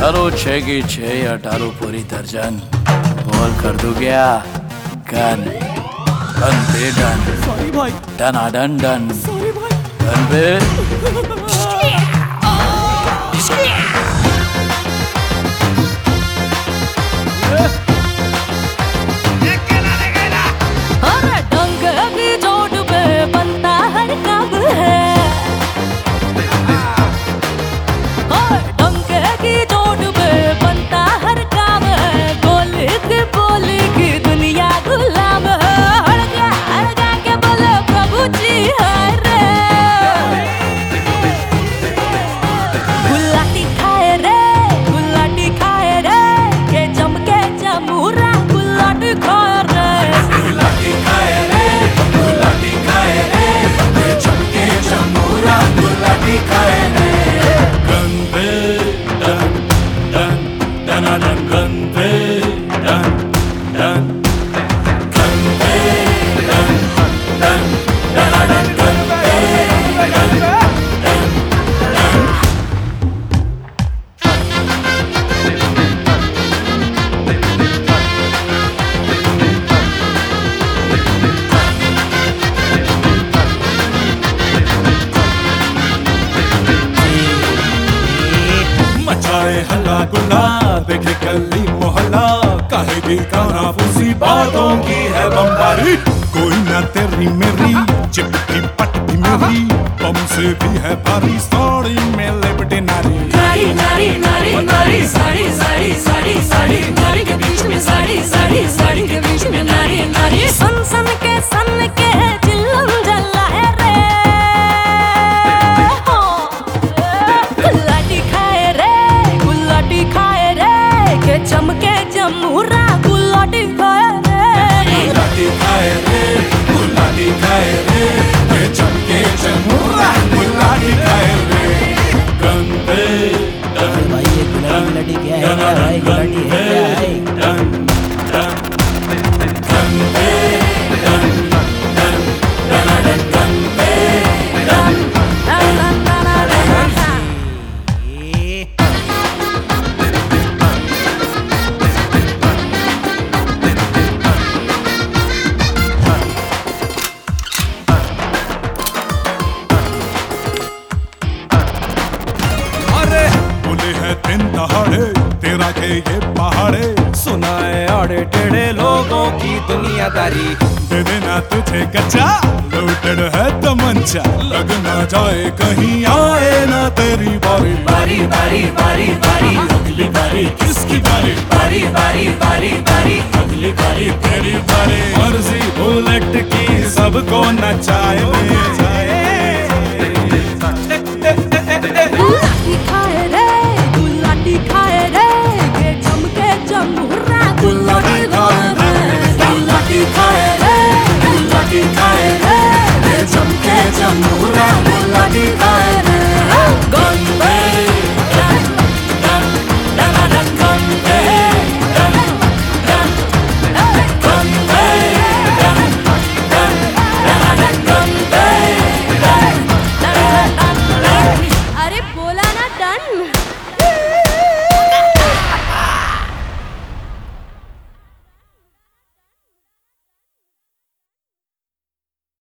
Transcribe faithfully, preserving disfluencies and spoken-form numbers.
अठारो छह की छह या अठारो पूरी दर्जन बॉल कर दो क्या गन गन पे डन सॉरी भाई डन डन डन सॉरी भाई गन पे हल्ला गुल्ला देखे गली मोहल्ला कहेगी कानाफूसी बातों की है बमबारी। कोई ना तेरी मेरी चिपकी पटकी मेरी बम से भी है भारी साड़ी में लिपटे नारी नारी नारी नारी नारी साड़ी साड़ी साड़ी साड़ी नारी के बीच में साड़ी साड़ी साड़ी के बीच में नारी नारी सन सन के सन के चिल्लम जला है रे गुलाटी खाए रे गुलाटी खाए रे के चमके जमूरा गुलाटी खाए रे गुलाटी खाए रे गुलाटी खाए रे के चमके जमूरा गुलाटी खाए रे। गंदे भाई ये गुलाटी गुलाटी क्या है क्या भाई गुलाटी है क्या है दिन दहाड़े तेरा के ये पहाड़े सुनाए आड़े टेढ़े लोगों की दुनियादारी दे देना तुझे कच्चा लोटेड है तमंचा लग ना जाए कहीं आए ना तेरी बारी बारी बारी बारी बारी अगली बारी किसकी बारी बारी बारी बारी बारी अगली बारी तेरी बारी मर्जी बुलेट की सबको नचाए